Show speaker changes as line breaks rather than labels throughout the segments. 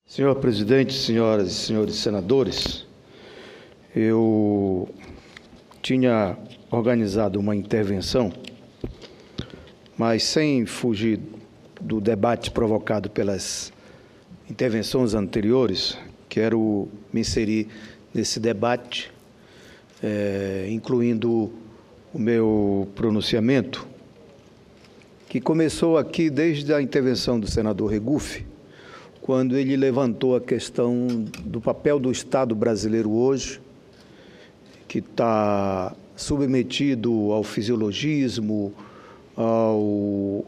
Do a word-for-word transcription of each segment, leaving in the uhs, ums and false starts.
Senhor presidente, senhoras e senhores senadores, eu tinha organizado uma intervenção, mas sem fugir do debate provocado pelas intervenções anteriores, quero me inserir nesse debate, é, incluindo o meu pronunciamento, que começou aqui desde a intervenção do senador Regufe, quando ele levantou a questão do papel do Estado brasileiro hoje, que está submetido ao fisiologismo, aos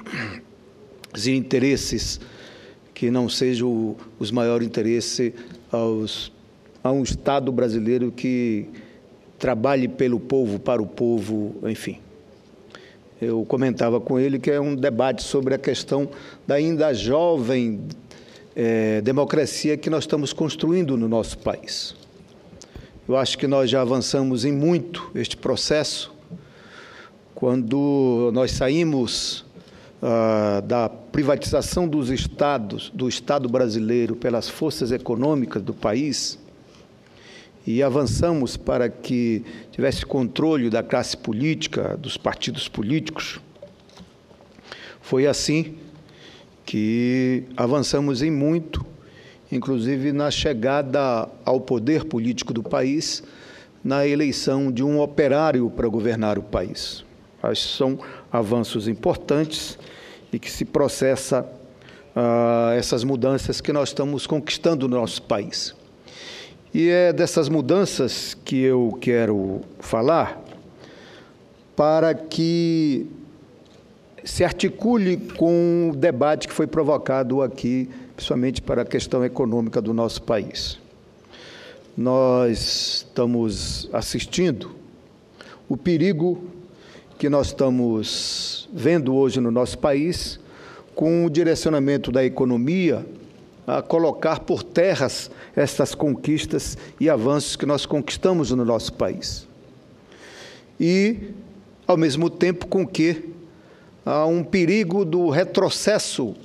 interesses que não sejam os maiores interesses aos, a um Estado brasileiro que trabalhe pelo povo, para o povo, enfim. Eu comentava com ele que é um debate sobre a questão da ainda jovem É, democracia que nós estamos construindo no nosso país. Eu acho que nós já avançamos em muito este processo quando nós saímos ah, da privatização dos estados, do Estado brasileiro pelas forças econômicas do país e avançamos para que tivesse controle da classe política, dos partidos políticos. Foi assim que avançamos em muito, inclusive na chegada ao poder político do país, na eleição de um operário para governar o país. Acho que são avanços importantes e que se processa ah, essas mudanças que nós estamos conquistando no nosso país. E é dessas mudanças que eu quero falar para que se articule com o debate que foi provocado aqui, principalmente para a questão econômica do nosso país. Nós estamos assistindo o perigo que nós estamos vendo hoje no nosso país, com o direcionamento da economia a colocar por terras essas conquistas e avanços que nós conquistamos no nosso país. E, ao mesmo tempo, com que há um perigo do retrocesso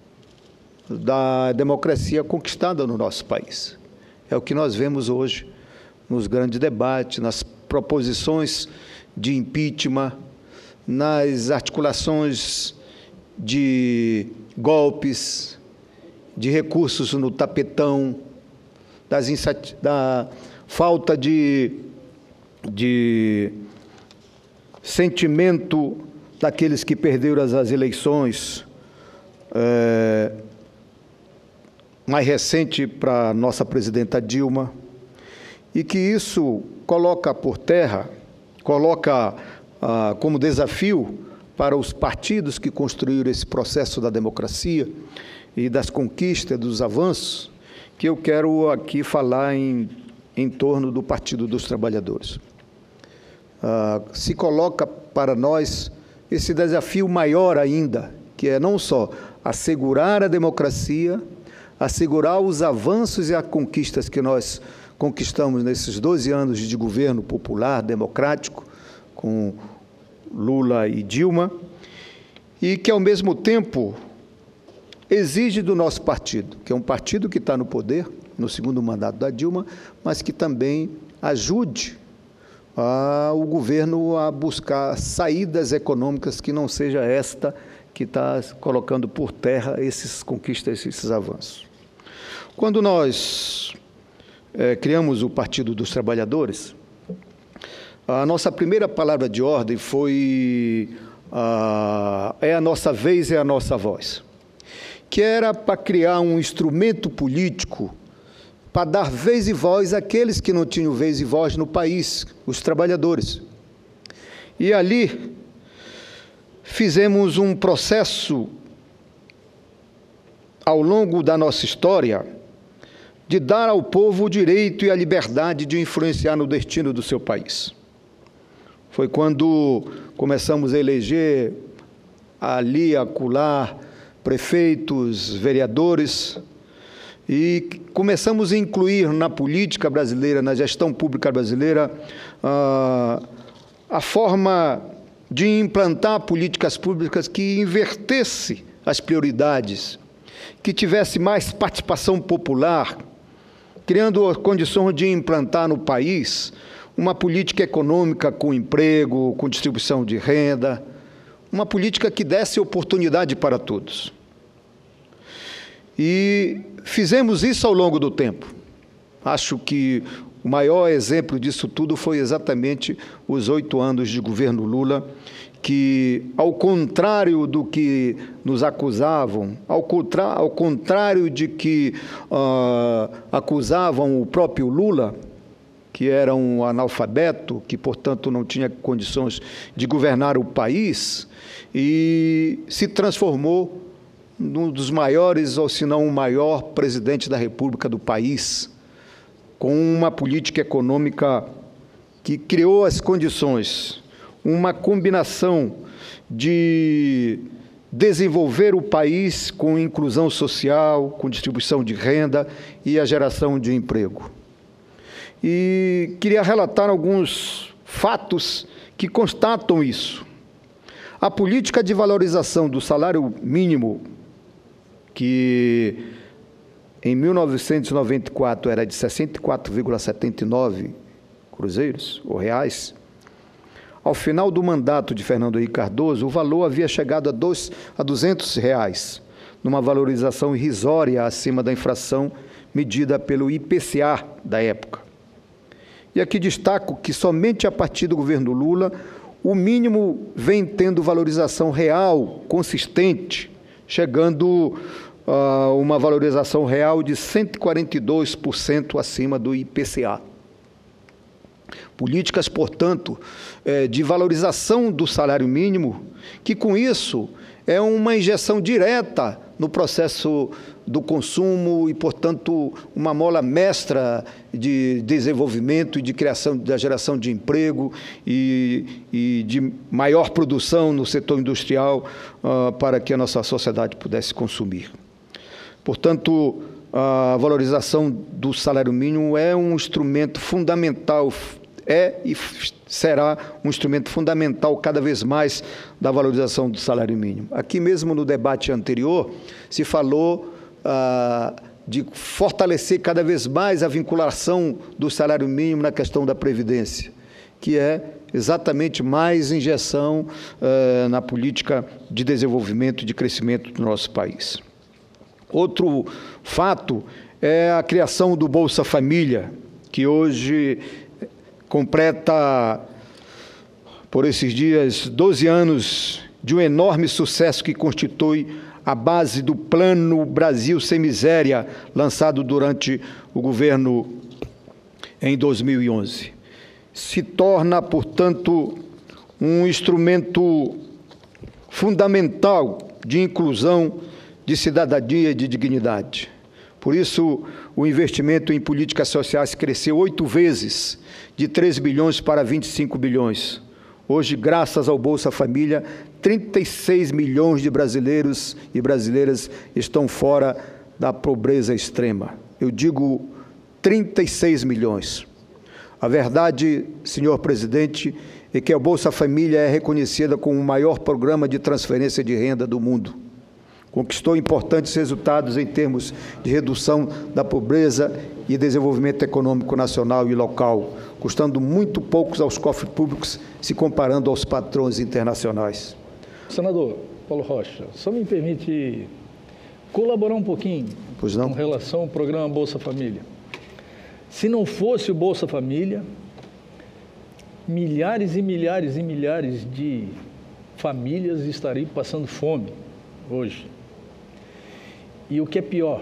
da democracia conquistada no nosso país. É o que nós vemos hoje nos grandes debates, nas proposições de impeachment, nas articulações de golpes, de recursos no tapetão, das da falta de, de sentimento daqueles que perderam as, as eleições, é, mais recente para a nossa presidenta Dilma, e que isso coloca por terra, coloca ah, como desafio para os partidos que construíram esse processo da democracia e das conquistas, dos avanços, que eu quero aqui falar em, em torno do Partido dos Trabalhadores. Ah, se coloca para nós esse desafio maior ainda, que é não só assegurar a democracia, assegurar os avanços e as conquistas que nós conquistamos nesses doze anos de governo popular, democrático, com Lula e Dilma, e que, ao mesmo tempo, exige do nosso partido, que é um partido que está no poder, no segundo mandato da Dilma, mas que também ajude Ah, o governo a buscar saídas econômicas que não seja esta que está colocando por terra esses conquistas, esses avanços. Quando nós é, criamos o Partido dos Trabalhadores, a nossa primeira palavra de ordem foi ah, é a nossa vez, é a nossa voz, que era para criar um instrumento político para dar vez e voz àqueles que não tinham vez e voz no país, os trabalhadores. E ali fizemos um processo, ao longo da nossa história, de dar ao povo o direito e a liberdade de influenciar no destino do seu país. Foi quando começamos a eleger ali, acolá, prefeitos, vereadores, e começamos a incluir na política brasileira, na gestão pública brasileira, a, a forma de implantar políticas públicas que invertesse as prioridades que tivesse mais participação popular, criando condições de implantar no país uma política econômica com emprego, com distribuição de renda, uma política que desse oportunidade para todos. E fizemos isso ao longo do tempo. Acho que o maior exemplo disso tudo foi exatamente os oito anos de governo Lula, que, ao contrário do que nos acusavam, ao, contra, ao contrário de que uh, acusavam o próprio Lula, que era um analfabeto, que, portanto, não tinha condições de governar o país, e se transformou num dos maiores, ou se não o maior, presidente da República do país, com uma política econômica que criou as condições, uma combinação de desenvolver o país com inclusão social, com distribuição de renda e a geração de emprego. E queria relatar alguns fatos que constatam isso. A política de valorização do salário mínimo, que em mil novecentos e noventa e quatro era de sessenta e quatro vírgula setenta e nove cruzeiros ou reais, ao final do mandato de Fernando Henrique Cardoso, o valor havia chegado a, dois, a duzentos reais, numa valorização irrisória acima da inflação medida pelo I P C A da época. E aqui destaco que somente a partir do governo Lula, o mínimo vem tendo valorização real, consistente, chegando a uh, uma valorização real de cento e quarenta e dois por cento acima do I P C A. Políticas, portanto, de valorização do salário mínimo, que com isso é uma injeção direta no processo do consumo e, portanto, uma mola mestra de desenvolvimento e de criação, da geração de emprego e, e de maior produção no setor industrial uh, para que a nossa sociedade pudesse consumir. Portanto, a valorização do salário mínimo é um instrumento fundamental, é e será um instrumento fundamental cada vez mais da valorização do salário mínimo. Aqui mesmo no debate anterior se falou ah, de fortalecer cada vez mais a vinculação do salário mínimo na questão da Previdência, que é exatamente mais injeção ah, na política de desenvolvimento e de crescimento do nosso país. Outro fato é a criação do Bolsa Família, que hoje completa, por esses dias, doze anos de um enorme sucesso que constitui a base do Plano Brasil Sem Miséria, lançado durante o governo em dois mil e onze. Se torna, portanto, um instrumento fundamental de inclusão, de cidadania e de dignidade. Por isso, o investimento em políticas sociais cresceu oito vezes, de três bilhões para vinte e cinco bilhões. Hoje, graças ao Bolsa Família, trinta e seis milhões de brasileiros e brasileiras estão fora da pobreza extrema. Eu digo trinta e seis milhões. A verdade, senhor presidente, é que a Bolsa Família é reconhecida como o maior programa de transferência de renda do mundo. Conquistou importantes resultados em termos de redução da pobreza e desenvolvimento econômico nacional e local, custando muito poucos aos cofres públicos, se comparando aos patrões internacionais.
Senador Paulo Rocha, só me permite colaborar um pouquinho
pois não?
com relação ao programa Bolsa Família. Se não fosse o Bolsa Família, milhares e milhares e milhares de famílias estariam passando fome hoje. E o que é pior,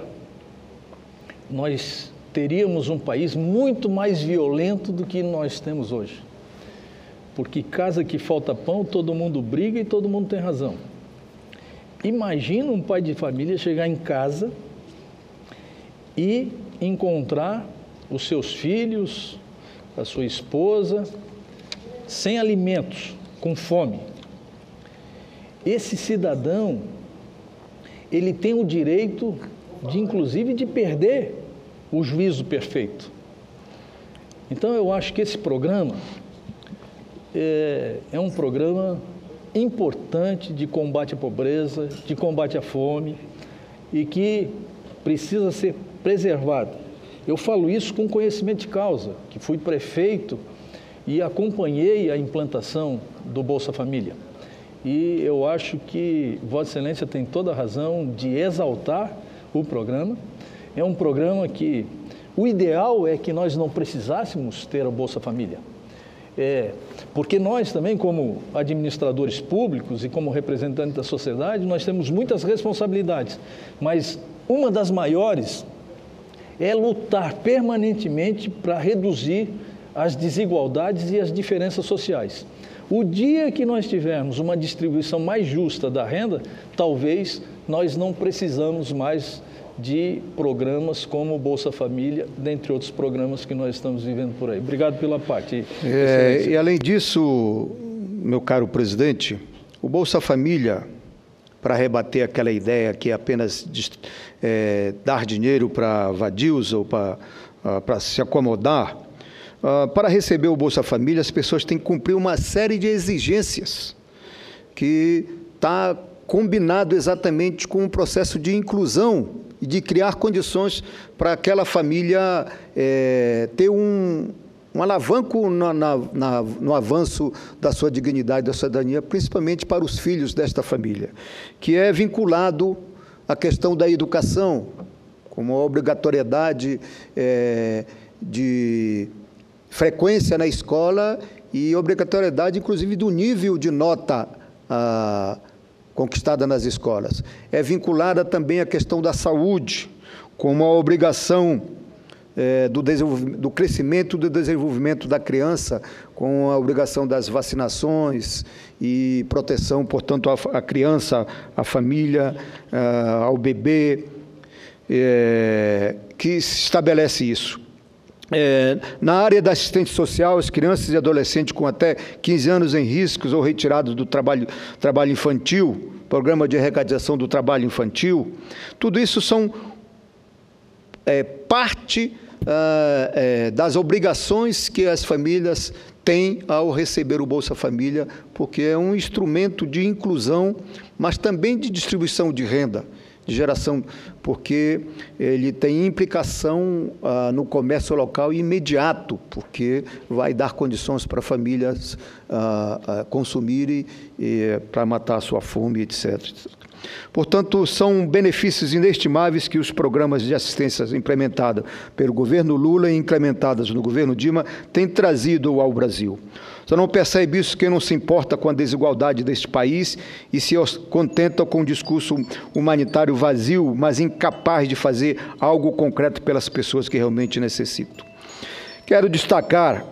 nós teríamos um país muito mais violento do que nós temos hoje. Porque casa que falta pão, todo mundo briga e todo mundo tem razão. Imagina um pai de família chegar em casa e encontrar os seus filhos, a sua esposa, sem alimentos, com fome. Esse cidadão, ele tem o direito de, inclusive, de perder o juízo perfeito. Então, eu acho que esse programa é, é um programa importante de combate à pobreza, de combate à fome e que precisa ser preservada. Eu falo isso com conhecimento de causa, que fui prefeito e acompanhei a implantação do Bolsa Família. E eu acho que Vossa Excelência tem toda a razão de exaltar o programa. É um programa que o ideal é que nós não precisássemos ter a Bolsa Família. É, porque nós também, como administradores públicos e como representantes da sociedade, nós temos muitas responsabilidades, mas uma das maiores é lutar permanentemente para reduzir as desigualdades e as diferenças sociais. O dia que nós tivermos uma distribuição mais justa da renda, talvez nós não precisamos mais de programas como o Bolsa Família, dentre outros programas que nós estamos vivendo por aí. Obrigado pela parte.
É, e além disso, meu caro presidente, o Bolsa Família, para rebater aquela ideia que é apenas é, dar dinheiro para vadios ou para, uh, para se acomodar, uh, para receber o Bolsa Família, as pessoas têm que cumprir uma série de exigências que está combinado exatamente com o processo de inclusão e de criar condições para aquela família é, ter um, um alavanco na, na, na, no avanço da sua dignidade, da cidadania, principalmente para os filhos desta família, que é vinculado à questão da educação, como a obrigatoriedade é, de frequência na escola e obrigatoriedade, inclusive, do nível de nota a, conquistada nas escolas. É vinculada também à questão da saúde, como a obrigação é, do, do crescimento e do desenvolvimento da criança, com a obrigação das vacinações e proteção, portanto, à criança, à família, ao bebê, é, que se estabelece isso. É, na área da assistência social, as crianças e adolescentes com até quinze anos em riscos ou retirados do trabalho, trabalho infantil, programa de erradicação do trabalho infantil, tudo isso são é, parte ah, é, das obrigações que as famílias têm ao receber o Bolsa Família, porque é um instrumento de inclusão, mas também de distribuição de renda, de geração, porque ele tem implicação ah, no comércio local imediato, porque vai dar condições para famílias ah, ah, consumirem e, para matar a sua fome, etcétera. Portanto, são benefícios inestimáveis que os programas de assistência implementados pelo governo Lula e implementados no governo Dilma têm trazido ao Brasil. Só não percebe isso quem não se importa com a desigualdade deste país e se contenta com um discurso humanitário vazio, mas incapaz de fazer algo concreto pelas pessoas que realmente necessitam. Quero destacar,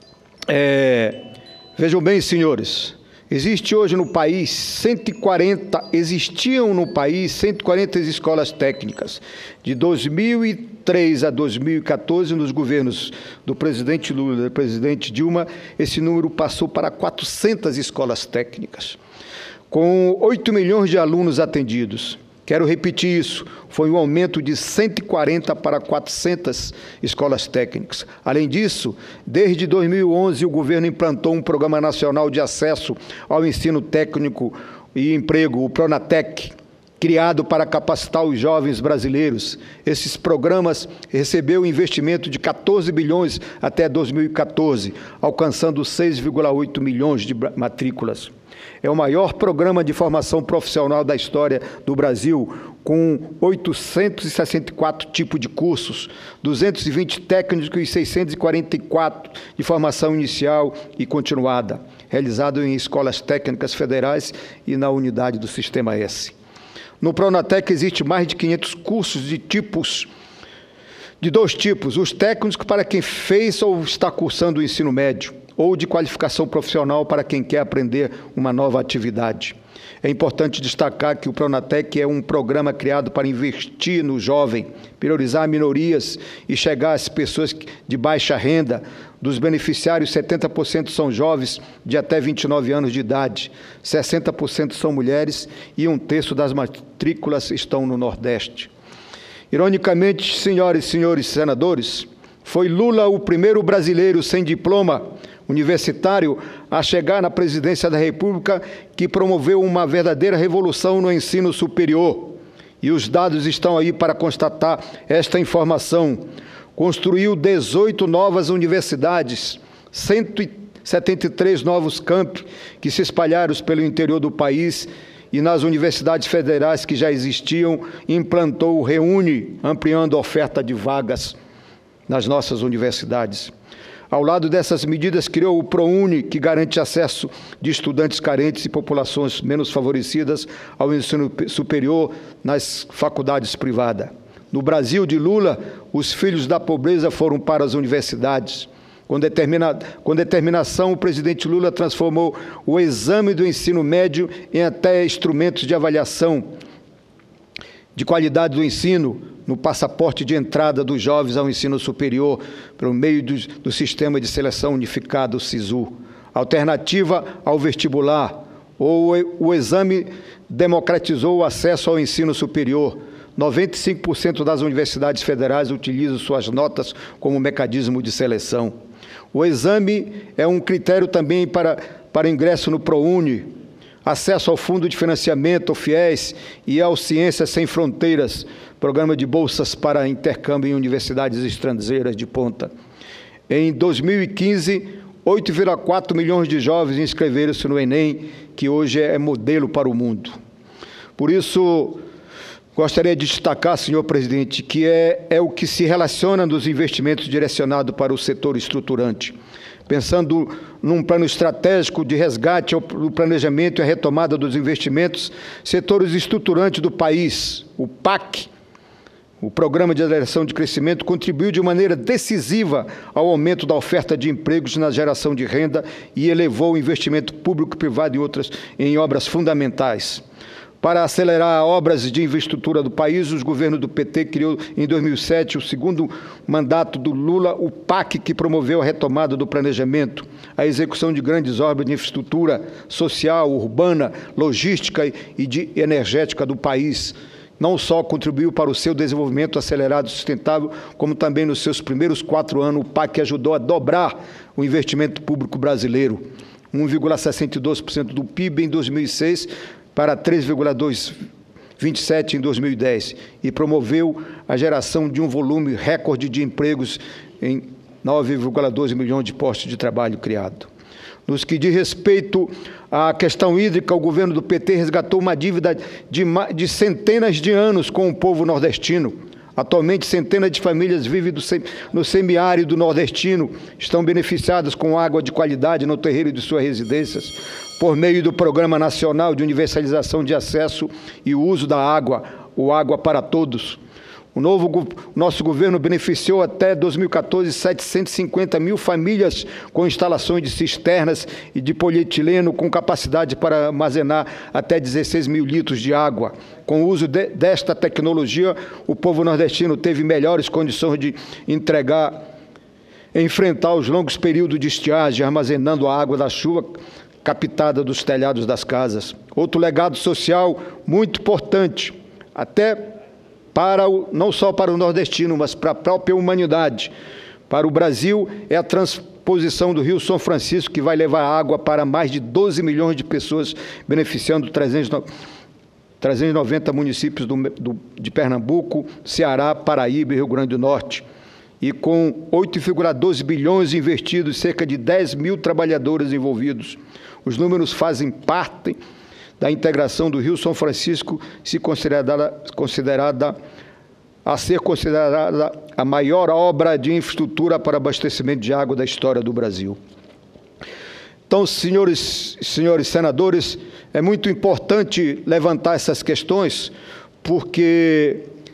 é, vejam bem, senhores, existe hoje no país cento e quarenta, existiam no país cento e quarenta escolas técnicas. De dois mil e três a dois mil e quatorze, nos governos do presidente Lula e do presidente Dilma, esse número passou para quatrocentas escolas técnicas, com oito milhões de alunos atendidos. Quero repetir isso, foi um aumento de cento e quarenta para quatrocentas escolas técnicas. Além disso, desde dois mil e onze, o governo implantou um Programa Nacional de Acesso ao Ensino Técnico e Emprego, o Pronatec, criado para capacitar os jovens brasileiros. Esses programas receberam investimento de quatorze bilhões até dois mil e quatorze, alcançando seis vírgula oito milhões de matrículas. É o maior programa de formação profissional da história do Brasil, com oitocentos e sessenta e quatro tipos de cursos, duzentos e vinte técnicos e seiscentos e quarenta e quatro de formação inicial e continuada, realizado em escolas técnicas federais e na unidade do Sistema S. No Pronatec existe mais de quinhentos cursos de tipos, de dois tipos, os técnicos para quem fez ou está cursando o ensino médio, ou de qualificação profissional para quem quer aprender uma nova atividade. É importante destacar que o Pronatec é um programa criado para investir no jovem, priorizar minorias e chegar às pessoas de baixa renda. Dos beneficiários, setenta por cento são jovens de até vinte e nove anos de idade, sessenta por cento são mulheres e um terço das matrículas estão no Nordeste. Ironicamente, senhoras e senhores senadores, foi Lula o primeiro brasileiro sem diploma universitário a chegar na presidência da República que promoveu uma verdadeira revolução no ensino superior e os dados estão aí para constatar esta informação. Construiu dezoito novas universidades, cento e setenta e três novos campi que se espalharam pelo interior do país, e nas universidades federais que já existiam, implantou o Reúne, ampliando a oferta de vagas nas nossas universidades. Ao lado dessas medidas, criou o ProUni, que garante acesso de estudantes carentes e populações menos favorecidas ao ensino superior nas faculdades privadas. No Brasil de Lula, os filhos da pobreza foram para as universidades. Com, determina, com determinação, o presidente Lula transformou o exame do ensino médio em até instrumentos de avaliação de qualidade do ensino, no passaporte de entrada dos jovens ao ensino superior, pelo meio do, do Sistema de Seleção Unificado, o SISU. Alternativa ao vestibular, ou o exame democratizou o acesso ao ensino superior. noventa e cinco por cento das universidades federais utilizam suas notas como mecanismo de seleção. O exame é um critério também para, para ingresso no ProUni, acesso ao Fundo de Financiamento, ao FIES, e ao Ciências Sem Fronteiras, programa de bolsas para intercâmbio em universidades estrangeiras de ponta. Em dois mil e quinze, oito vírgula quatro milhões de jovens inscreveram-se no Enem, que hoje é modelo para o mundo. Por isso, gostaria de destacar, senhor presidente, que é, é o que se relaciona nos investimentos direcionados para o setor estruturante. Pensando num plano estratégico de resgate ao planejamento e a retomada dos investimentos, setores estruturantes do país, o P A C, o Programa de Aceleração de Crescimento, contribuiu de maneira decisiva ao aumento da oferta de empregos na geração de renda e elevou o investimento público e privado em, outras, em obras fundamentais. Para acelerar obras de infraestrutura do país, os governos do P T criou, em dois mil e sete, o segundo mandato do Lula, o P A C, que promoveu a retomada do planejamento, a execução de grandes obras de infraestrutura social, urbana, logística e de energética do país. Não só contribuiu para o seu desenvolvimento acelerado e sustentável, como também nos seus primeiros quatro anos, o P A C ajudou a dobrar o investimento público brasileiro, um vírgula sessenta e dois por cento do P I B em dois mil e seis, para três vírgula vinte e sete por cento em dois mil e dez, e promoveu a geração de um volume recorde de empregos em nove vírgula doze milhões de postos de trabalho criados. Nos que diz respeito à questão hídrica, o governo do P T resgatou uma dívida de, de centenas de anos com o povo nordestino. Atualmente, centenas de famílias vivem do, no semiárido nordestino, estão beneficiadas com água de qualidade no terreiro de suas residências, por meio do Programa Nacional de Universalização de Acesso e Uso da Água, o Água para Todos. O novo, nosso governo beneficiou até dois mil e quatorze setecentas e cinquenta mil famílias com instalações de cisternas e de polietileno com capacidade para armazenar até dezesseis mil litros de água. Com o uso de, desta tecnologia, o povo nordestino teve melhores condições de entregar, enfrentar os longos períodos de estiagem, armazenando a água da chuva captada dos telhados das casas. Outro legado social muito importante, até para o, não só para o nordestino, mas para a própria humanidade. Para o Brasil, é a transposição do Rio São Francisco, que vai levar água para mais de doze milhões de pessoas, beneficiando trezentos e noventa municípios do, do, de Pernambuco, Ceará, Paraíba e Rio Grande do Norte. E com oito vírgula doze bilhões investidos, cerca de dez mil trabalhadores envolvidos. Os números fazem parte da integração do Rio São Francisco, se considerada, considerada a ser considerada a maior obra de infraestrutura para abastecimento de água da história do Brasil. Então, senhores, senhores senadores, é muito importante levantar essas questões, porque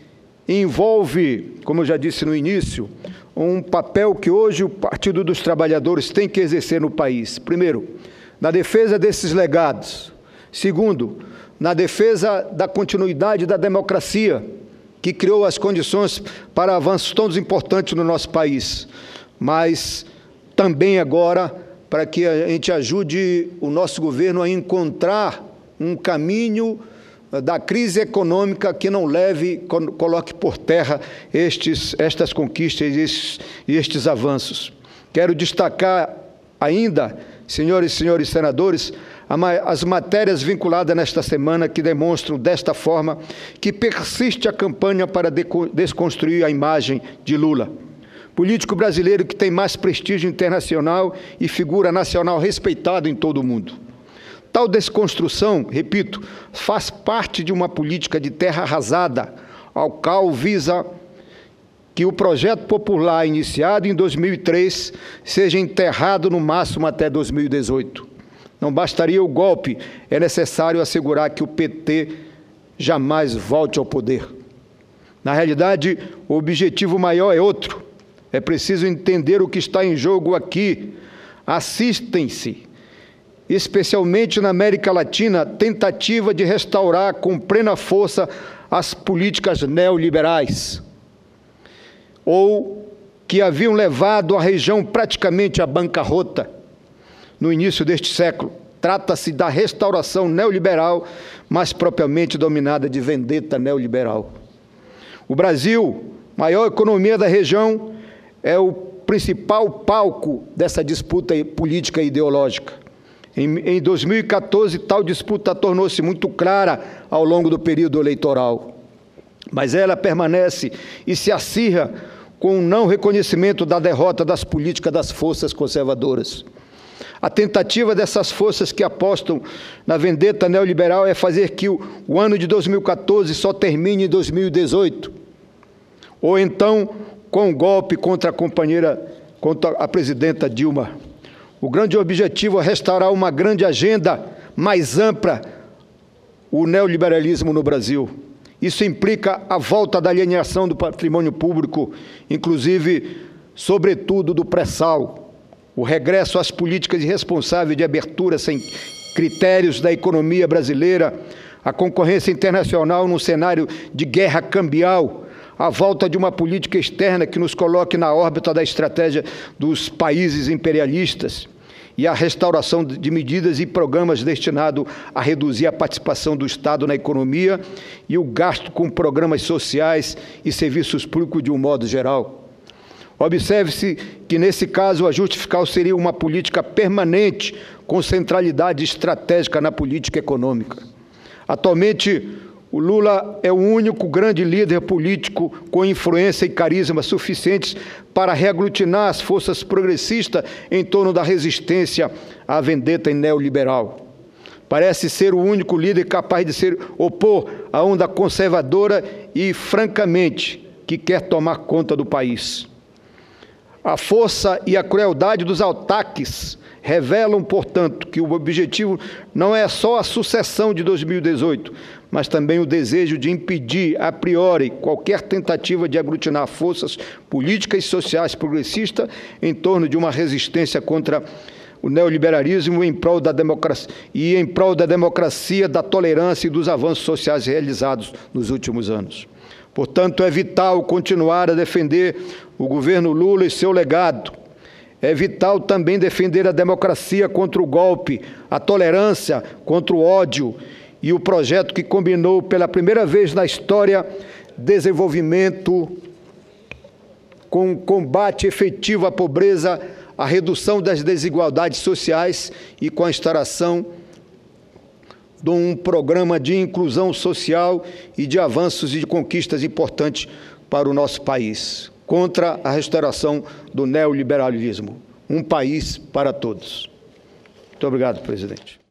envolve, como eu já disse no início, um papel que hoje o Partido dos Trabalhadores tem que exercer no país. Primeiro, na defesa desses legados. Segundo, na defesa da continuidade da democracia, que criou as condições para avanços tão importantes no nosso país, mas também agora para que a gente ajude o nosso governo a encontrar um caminho da crise econômica que não leve, coloque por terra estes, estas conquistas e estes, estes avanços. Quero destacar ainda, senhores e senhores senadores, as matérias vinculadas nesta semana que demonstram, desta forma, que persiste a campanha para desconstruir a imagem de Lula, político brasileiro que tem mais prestígio internacional e figura nacional respeitada em todo o mundo. Tal desconstrução, repito, faz parte de uma política de terra arrasada, ao qual visa que o projeto popular iniciado em dois mil e três seja enterrado no máximo até dois mil e dezoito. Não bastaria o golpe, é necessário assegurar que o P T jamais volte ao poder. Na realidade, o objetivo maior é outro. É preciso entender o que está em jogo aqui. Assistem-se, especialmente na América Latina, tentativa de restaurar com plena força as políticas neoliberais, ou que haviam levado a região praticamente à bancarrota no início deste século. Trata-se da restauração neoliberal, mais propriamente dominada de vendetta neoliberal. O Brasil, maior economia da região, é o principal palco dessa disputa política e ideológica. Em, em dois mil e quatorze, tal disputa tornou-se muito clara ao longo do período eleitoral, mas ela permanece e se acirra com o não reconhecimento da derrota das políticas das forças conservadoras. A tentativa dessas forças que apostam na vendetta neoliberal é fazer que o, o ano de dois mil e quatorze só termine em dois mil e dezoito, ou então com um golpe contra a companheira, contra a presidenta Dilma. O grande objetivo é restaurar uma grande agenda mais ampla, o neoliberalismo no Brasil. Isso implica a volta da alienação do patrimônio público, inclusive, sobretudo, do pré-sal, o regresso às políticas irresponsáveis de abertura sem critérios da economia brasileira, a concorrência internacional num cenário de guerra cambial, a volta de uma política externa que nos coloque na órbita da estratégia dos países imperialistas e a restauração de medidas e programas destinados a reduzir a participação do Estado na economia e o gasto com programas sociais e serviços públicos de um modo geral. Observe-se que, nesse caso, o ajuste fiscal seria uma política permanente com centralidade estratégica na política econômica. Atualmente, o Lula é o único grande líder político com influência e carisma suficientes para reaglutinar as forças progressistas em torno da resistência à vendetta neoliberal. Parece ser o único líder capaz de se opor à onda conservadora e, francamente, que quer tomar conta do país. A força e a crueldade dos ataques revelam, portanto, que o objetivo não é só a sucessão de dois mil e dezoito, mas também o desejo de impedir, a priori, qualquer tentativa de aglutinar forças políticas e sociais progressistas em torno de uma resistência contra o neoliberalismo em prol da democracia, e em prol da democracia, da tolerância e dos avanços sociais realizados nos últimos anos. Portanto, é vital continuar a defender o governo Lula e seu legado. É vital também defender a democracia contra o golpe, a tolerância contra o ódio e o projeto que combinou pela primeira vez na história desenvolvimento com combate efetivo à pobreza, a redução das desigualdades sociais e com a instauração de um programa de inclusão social e de avanços e de conquistas importantes para o nosso país, contra a restauração do neoliberalismo. Um país para todos. Muito obrigado, presidente.